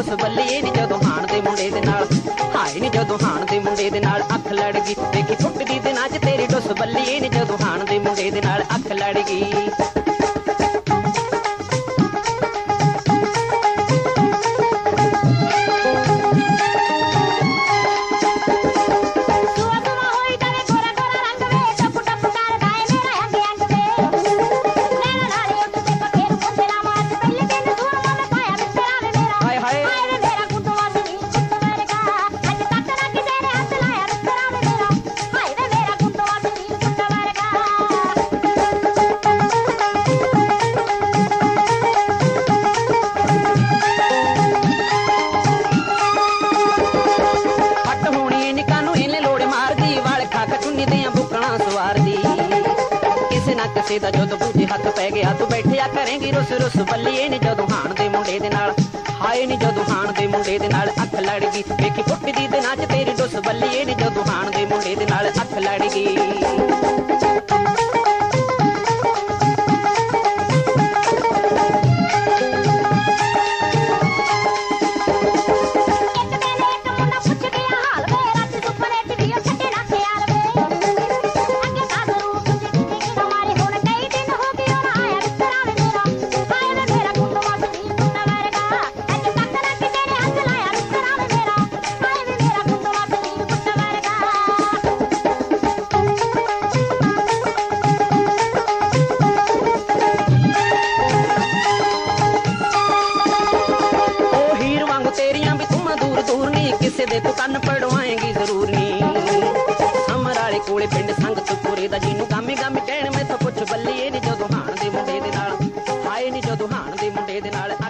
खुश बल्लीए नी जदों हाण दे मुंडे दे नाल हाय नी जदों हाण दे मुंडे दे नाल अख लड़ गई देखी फुटदी दिनां च तेरी डुस बल्लीए नी जदों हाण दे मुंडे दे नाल अख लड़ गई। किसे दा जदों दूजे हथ पै गया तू बैठिया करेंगी रुस रुस बल्लीए नी जदों हाण दे मुंडे दे नाल हाय नी जदों हाण दे मुंडे दे नाल अख लड़ गई देखी फुटदी दिनां च तेरी डुस बल्लीए नी जदों हाण दे मुंडे दे नाल अख लड़ गई। किसे दे तू कन्न पड़वाएंगी जरूर नी समराले कोले पिंड संगतपुरे दा जीनू गामी गामी कहण मैं तो पुछ बल्लीए नी जदों हाण दे मुंडे दे नाल हाय नी जदों हाण दे मुंडे दे नाल